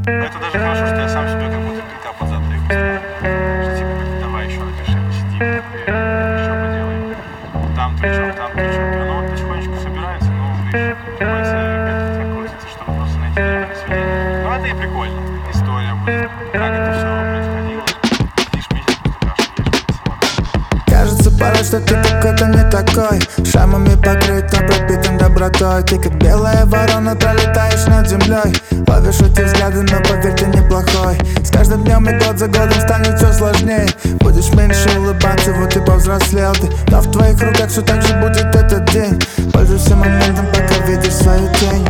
Но это даже хорошо, что я сам себя как будто пинка под затылок поставил. Что типа, давай еще напиши, посиди, еще поделай. Там причем. И оно вот потихонечку собирается, но приходится как крутиться, чтобы просто найти верное сведение. Ну это и прикольно. История будет, как это все происходило. Лишь месяц просто кашляешь. Кажется порой, что ты какой-то не такой, шрамами покрыт, но пропитан добротой. Ты как белая ворона пролетаешь над землей, ловишь эти взгляды, но поверь, ты неплохой. С каждым днем и год за годом станет все сложнее. Будешь меньше улыбаться, вот и повзрослел ты. Но в твоих руках все так же будет этот день. Пользуйся моментом, пока видишь свою тень.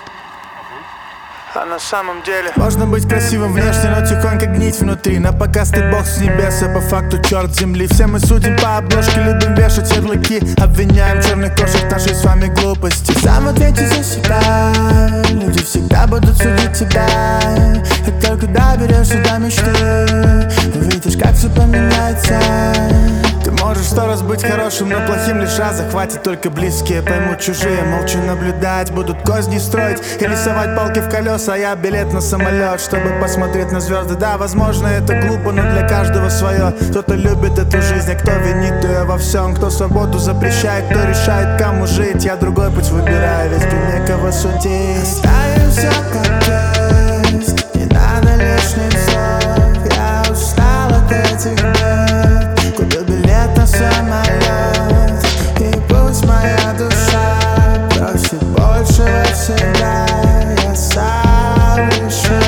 А на самом деле можно быть красивым внешне, но тихонько гнить внутри. На показ ты бог с небес, а по факту черт с земли. Все мы судим по обложке, любим вешать ярлыки. Обвиняем черных кошек нашей с вами глупости. Сам ответи за себя, люди всегда будут судить тебя. Как только доберешься до мечты, увидишь, как все поменяется. Ты можешь 100 раз быть хорошим, но плохим лишь раз. Захватит только близкие, поймут чужие. Молча наблюдать, будут козни строить и рисовать палки в колеса. А я билет на самолет, чтобы посмотреть на звезды. Да, возможно, это глупо, но для каждого свое. Кто-то любит эту жизнь, а кто винит ее во всем. Кто свободу запрещает, кто решает, кому жить. Я другой путь выбираю, ведь тут некого судить. Оставим все как есть, не надо лишних слов. Я устал от этих бед. Купил билет на самолет, и пусть моя душа просит большего всегда. Я сам решил.